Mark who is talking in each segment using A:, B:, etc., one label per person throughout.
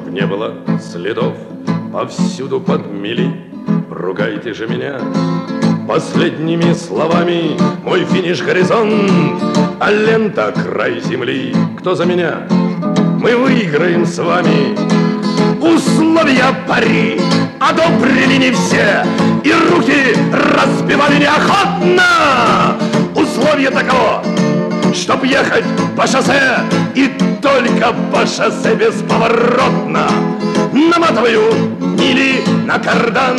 A: не было следов, повсюду подмели. Ругайте же меня последними словами. Мой финиш — горизонт, а лента — край земли. Кто за меня? Мы выиграем с вами. Условия пари одобрили не все, и руки разбивали неохотно. Условие таково, чтоб ехать по шоссе, и только по шоссе бесповоротно. Наматываю мили на кардан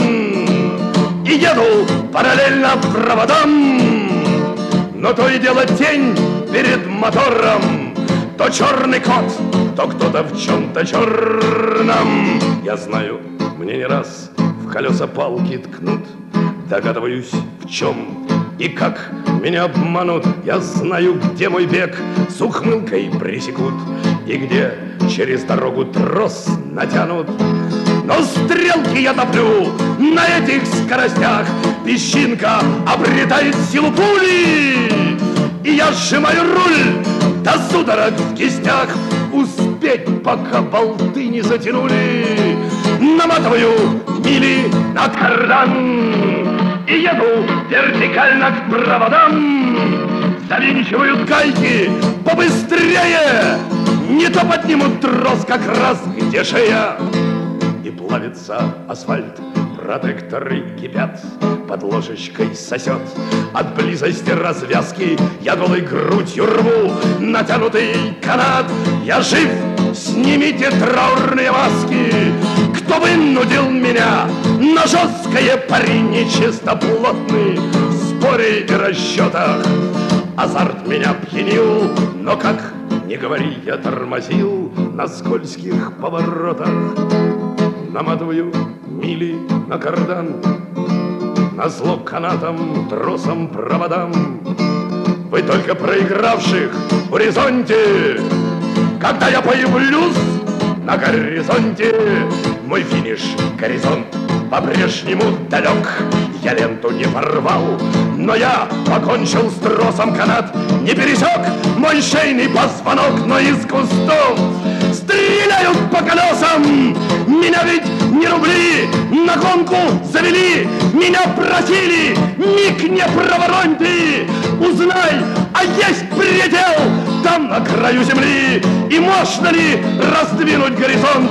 A: и еду параллельно проводам. Но то и дело тень перед мотором, то черный кот, то кто-то в чем-то черном. Я знаю, мне не раз в колеса палки ткнут, догадываюсь, в чем и как меня обманут. Я знаю, где мой бег с ухмылкой пресекут, и где через дорогу трос натянут. Но стрелки я топлю на этих скоростях, песчинка обретает силу пули, и я сжимаю руль до судорог в кистях. Успеть, пока болты не затянули. Наматываю мили на кардан и еду вертикально к проводам. Завинчивают гайки побыстрее, не то поднимут трос как раз где шея. И плавится асфальт, протекторы кипят, под ложечкой сосет от близости развязки. Я голой грудью рву натянутый канат. Я жив, снимите траурные маски. Кто вынудил меня на жесткое пари нечистоплотный? В споре и расчетах азарт меня пьянил, но как не говори, я тормозил на скользких поворотах. Наматываю мили на кардан, назло канатам, тросам, проводам. Вы только проигравших в горизонте, когда я появлюсь на горизонте. Мой финиш — горизонт по-прежнему далек. Я ленту не порвал, но я покончил с тросом, канат не пересек мой шейный позвонок. Но из кустов стреляют по колесам. Меня ведь не рубли на гонку завели. Меня просили, миг не провороньте. Узнай, а есть предел там на краю земли, и можно ли раздвинуть горизонт?